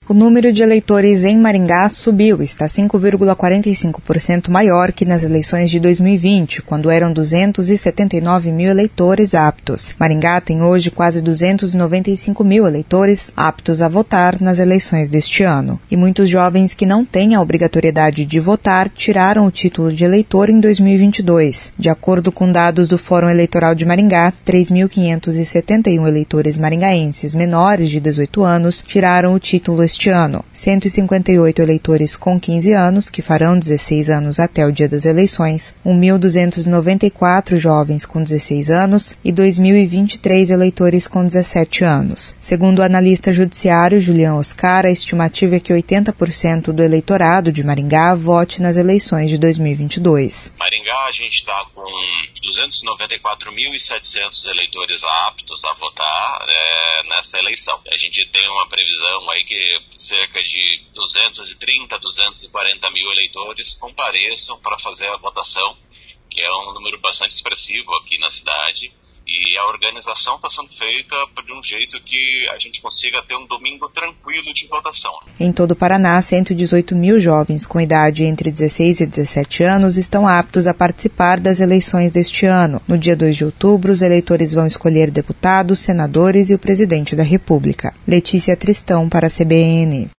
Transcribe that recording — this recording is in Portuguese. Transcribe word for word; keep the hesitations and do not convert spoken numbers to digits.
O número de eleitores em Maringá subiu, está cinco vírgula quarenta e cinco por cento maior que nas eleições de dois mil e vinte, quando eram duzentos e setenta e nove mil eleitores aptos. Maringá tem hoje quase duzentos e noventa e cinco mil eleitores aptos a votar nas eleições deste ano. E muitos jovens que não têm a obrigatoriedade de votar tiraram o título de eleitor em dois mil e vinte e dois. De acordo com dados do Fórum Eleitoral de Maringá, três mil quinhentos e setenta e um eleitores maringaenses menores de dezoito anos tiraram o título este Este ano, cento e cinquenta e oito eleitores com quinze anos, que farão dezesseis anos até o dia das eleições, mil duzentos e noventa e quatro jovens com dezesseis anos e dois mil e vinte e três eleitores com dezessete anos. Segundo o analista judiciário Julião Oscar, a estimativa é que oitenta por cento do eleitorado de Maringá vote nas eleições de dois mil e vinte e dois. Maringá, a gente está com duzentos e noventa e quatro mil e setecentos eleitores aptos a votar é, nessa eleição. A gente tem uma previsão aí que cerca de duzentos e trinta, duzentos e quarenta mil eleitores compareçam para fazer a votação, que é um número bastante expressivo aqui na cidade. E a organização está sendo feita de um jeito que a gente consiga ter um domingo tranquilo de votação. Em todo o Paraná, cento e dezoito mil jovens com idade entre dezesseis e dezessete anos estão aptos a participar das eleições deste ano. No dia dois de outubro, os eleitores vão escolher deputados, senadores e o presidente da República. Letícia Tristão para a C B N.